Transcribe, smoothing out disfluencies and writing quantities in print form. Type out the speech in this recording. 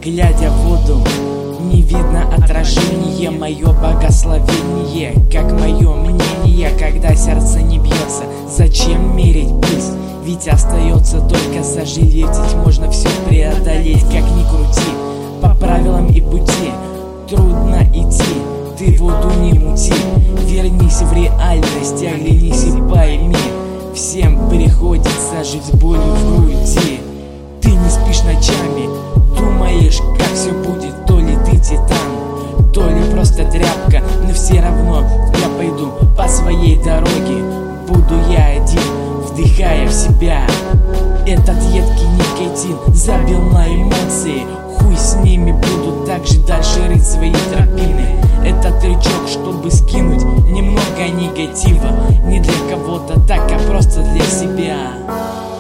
Глядя в воду, не видно отражение, мое благословение, как мое мнение, когда сердце не бьется. Зачем мерить пульс? Ведь остается только сожалеть, ведь можно все преодолеть, как ни крути. По правилам и пути трудно идти, ты воду не мути. Вернись в реальность, оглянись и пойми, всем приходится жить с болью в груди. Ты не спишь ночами, думаешь, как все будет, то ли ты титан, то ли просто тряпка, но все равно я пойду по своей дороге. Буду я один, вдыхая в себя этот едкий никотин, забил на эмоции, хуй с ними, буду также дальше рыть свои тропины. Это трючок, чтобы скинуть немного негатива, не для кого-то так, а просто для себя.